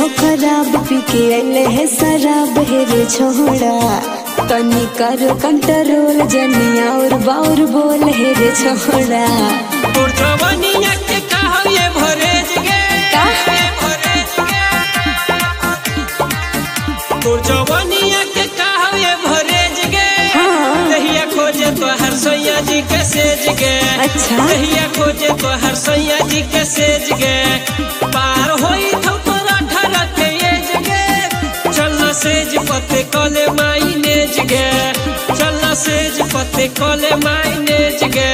खराब पी के अले है शराब है रे छोड़ा तनी कर कंट्रोल जनिया और बाउर बोल है रे छोड़ा तोर जवानिया के कहो ये भरेज गे तोर जवानिया के कहो ये भरेज गे दहिया खोजे तो हर सैया जी के सेज गे अच्छा दहिया खोजे तो हर सैया जी के सेज गे पार होई तो तोरा 18 के एज गे चलना सेज पते कले माइनेज गे चलना सेज पते कले माइनेज गे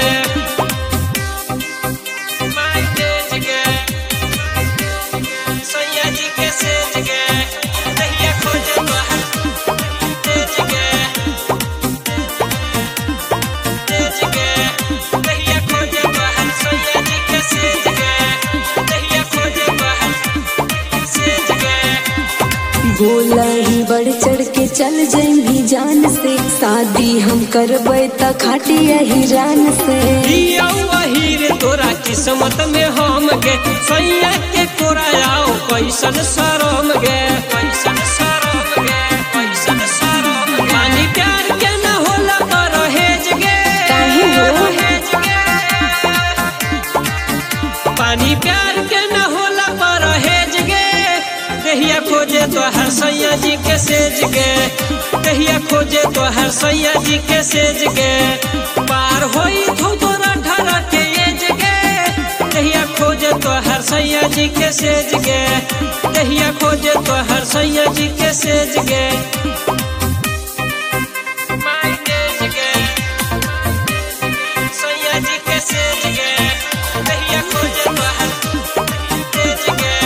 सैया जी के सेज गे दहिया खोजे तो हर सेज गे सेज गे दहिया खोजे तो हर सैया जी के सेज गे दहिया खोजे तो हर सेज गे बोला ही बढ़ चढ़ के चल जाएंगी जान से शादी हम करबे त खाटी यही रान से वही रे तोरा किस्मत में हम गे सैया के कोरा आओ कैसन शरम गे कैसन शरम गे कैसन शरम पानी प्यार के न होला पर हेज गे काहे हो हेज गे पानी प्यार के न होला पर हेज गे दहिया खोजे तो हर सैया जी के सेज गे दहिया खोजे तो हर सैया जी के सेज गे पार होई तो तोरा 18 के एज गे दहिया खोजे तो हर सैया जी के सेज गे दहिया खोजे तो हर सैया जी के सेज गे माइनेज गे सैया जी के सेज गे दहिया खोजे तो हर सेज गे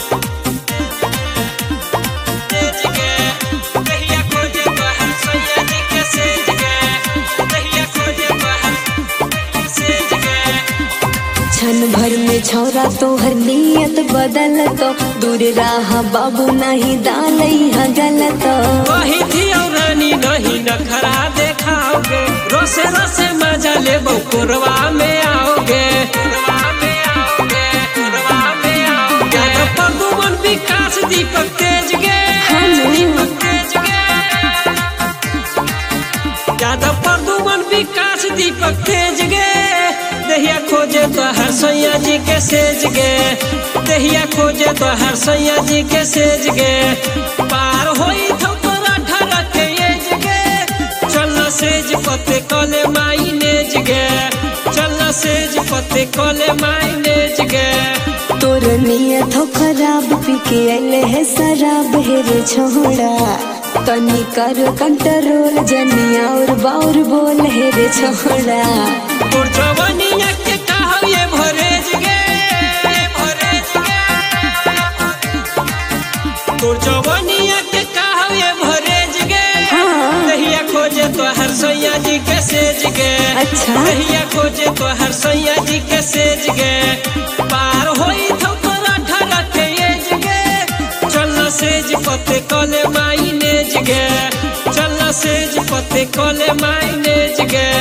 सेज गे दहिया खोजे तो हर सैया जी के सेज गे दहिया खोजे तो हर सेज गे क्षण भर में छौरा तोहर नियत बदल तो दूर रहा बाबू नहीं डालई हा गलत वही थी और रानी नहीं नखरा देखाओगे रोसे रोसे मजा ले कोरवा में आओगे कोरवा में आओगे कोरवा में आओगे प्रदुमन विकास दीपक तेज गे दीपक तेज गे यादव प्रदुमन विकास दीपक तेज गे दहिया खोजे तो हर सैया जी के सेज गे दहिया खोजे तो हर सैया जी के सेज गे पार होई तो तोरा 18 के एज गे चलना सेज पते कले माइनेज गे चलना सेज पते कले माइनेज गे तोर नियत हो खराब पी के अले है शराब है रे छोड़ा तनी कर कंट्रोल जनिया और बाउर बोल है रे छोड़ा तोर जवानिया के कहो ये भरेज गे भरेज गे तोर जवानिया के कहो ये भरेज गे दहिया खोजे तो हर सैया जी के सेज गे अच्छा दहिया खोजे तो हर सैया जी के सेज गे पार होई तो तोरा 18 के एज गे चलना सेज पते कले माइनेज गे चलना सेज पते कले माइनेज गे